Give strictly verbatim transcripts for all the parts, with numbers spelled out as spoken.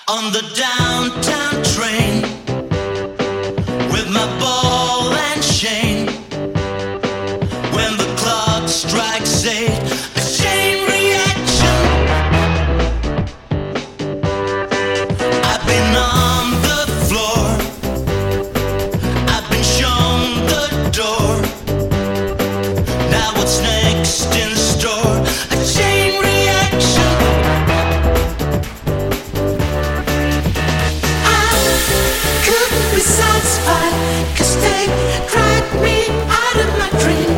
On the downtown train with my ball and chain. When the clock strikes eight, a chain reaction. I've been on the floor, I've been shown the door. Now what's next in store? A chain reaction. Couldn't be satisfied, 'cause they dragged me out of my dream.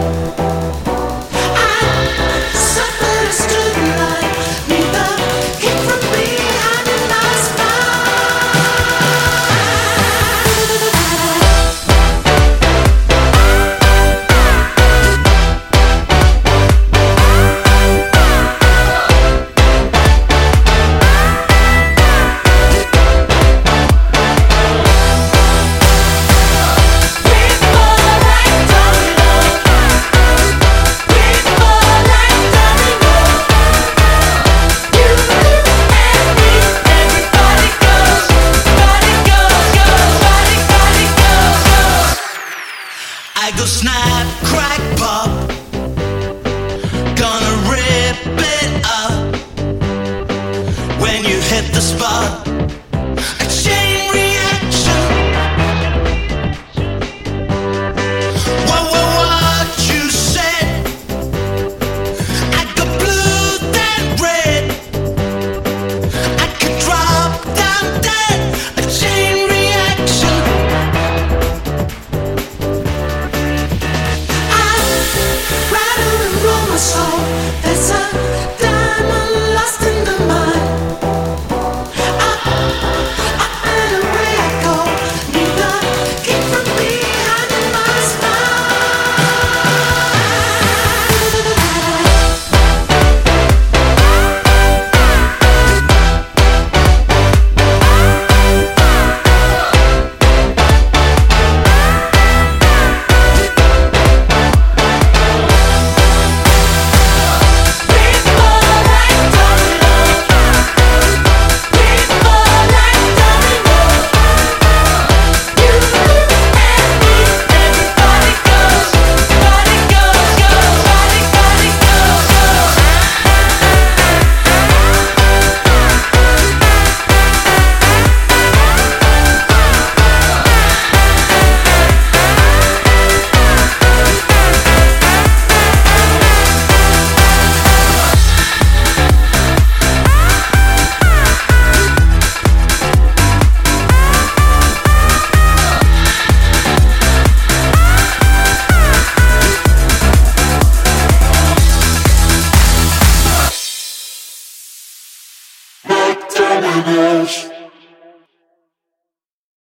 I suffered a student life, neither came from behind in my I go snap, crack, pop, gonna rip it up. When you hit the spot, a chain reaction. Whoa, whoa, what you said? I go blue, then red. I could drop down dead. A chain reaction. Rattle and roll my soul. There's a diamond lost in the mud. Up, up and away I go. Neither came from behind in my Terminus.